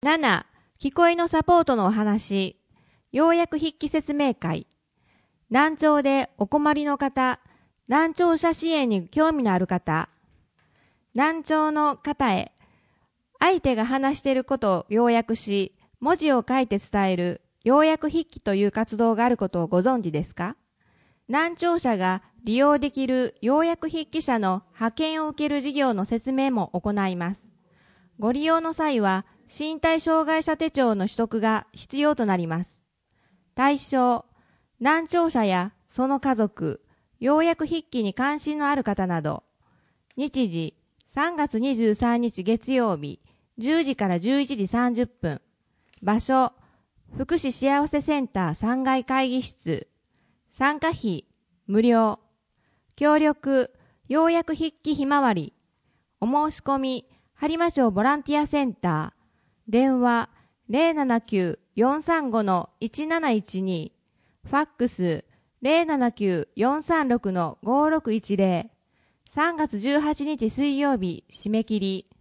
7、聞こえのサポートのお話、要約筆記説明会。難聴でお困りの方、難聴者支援に興味のある方、難聴の方へ、相手が話していることを要約し、文字を書いて伝える要約筆記という活動があることをご存知ですか？難聴者が利用できる要約筆記者の派遣を受ける事業の説明も行います。ご利用の際は、身体障害者手帳の取得が必要となります。対象、難聴者やその家族、要約筆記に関心のある方など。日時、3月23日月曜日、10時から11時30分。場所、福祉幸せセンター3階会議室。参加費、無料。協力、要約筆記ひまわり。お申し込み、播磨町ボランティアセンター。電話 079-435-1712。ファックス 079-436-5610。3月18日水曜日締め切り。